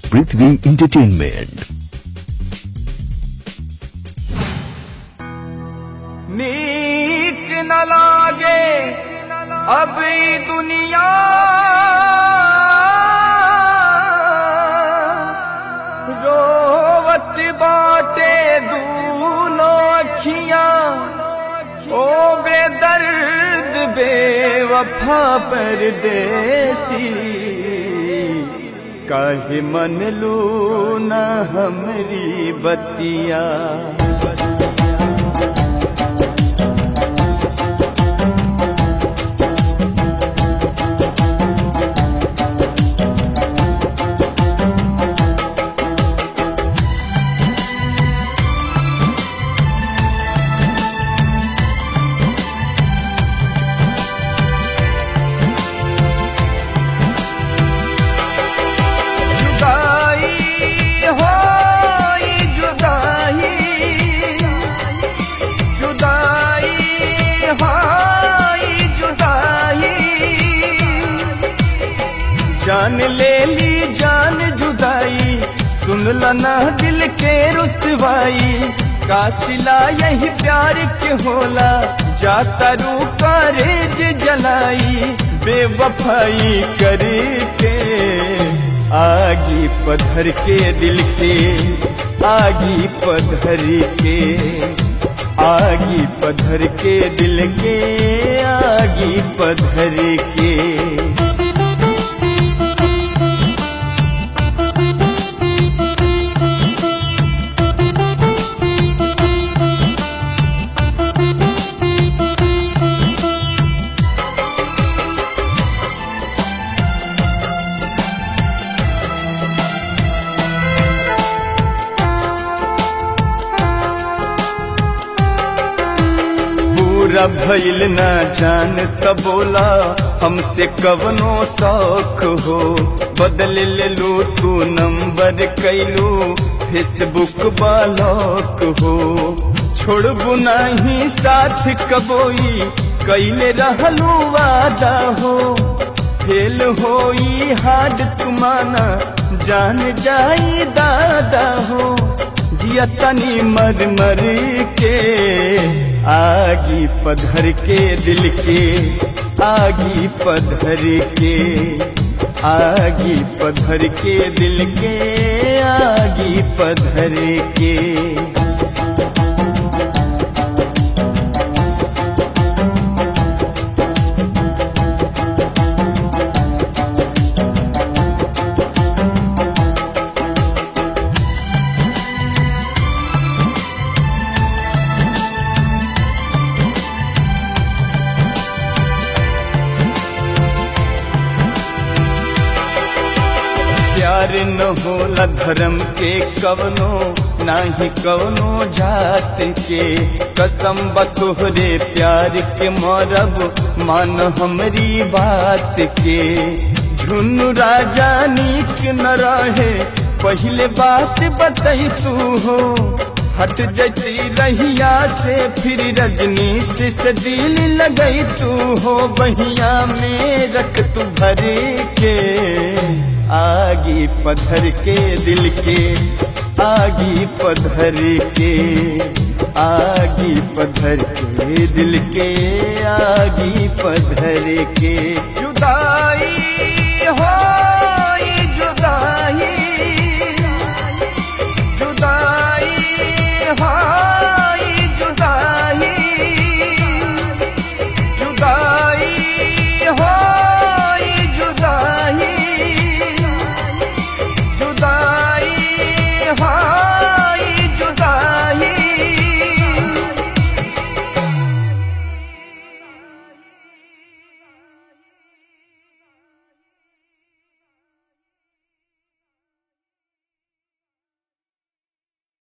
पृथ्वी entertainment. नीक न लागे अब ई दुनिया, रोवत बाटे दूनो अखियां, ओ बेदर्द बेवफा परदेसी, काहे मन लू न हमरी बतिया। जान ले ली जान जुदाई, सुन लना दिल के रुसवाई, कासिला यही प्यार के होला, जाता रू कारेज जलाई, बेवफाई करके आगी पत्थर के दिल के, आगी पत्थर के, आगी पत्थर के दिल के, आगी पत्थर के। पूरा भइल ना जान तब बोला हमसे कवनो शौक हो, बदल ले लू तू नंबर कैलू फेसबुक ब्लॉक हो, छोड़बू नहीं साथ कबोई कैले रहलू वादा हो, फेल होई हाड तुमाना जान जाई दादा हो, जिया तनी मर मर के आगी पत्थर के दिल के, आगी पत्थर के, आगी पत्थर के दिल के, आगी पत्थर के। प्यार न होला धर्म के कवनो, नाही कवनो जात के, कसम बतोहरे प्यार के मरब मान हमरी बात के, झुन्नू राजा नीक न रहे पहले बात बतई तू हो, हट जती रहिया से फिर रजनी से दिल लगई तू हो, बहिया में रख तू भर के आगी पत्थर के दिल के, आगी पत्थर के, आगी पत्थर के दिल के, आगी पत्थर के। जुदा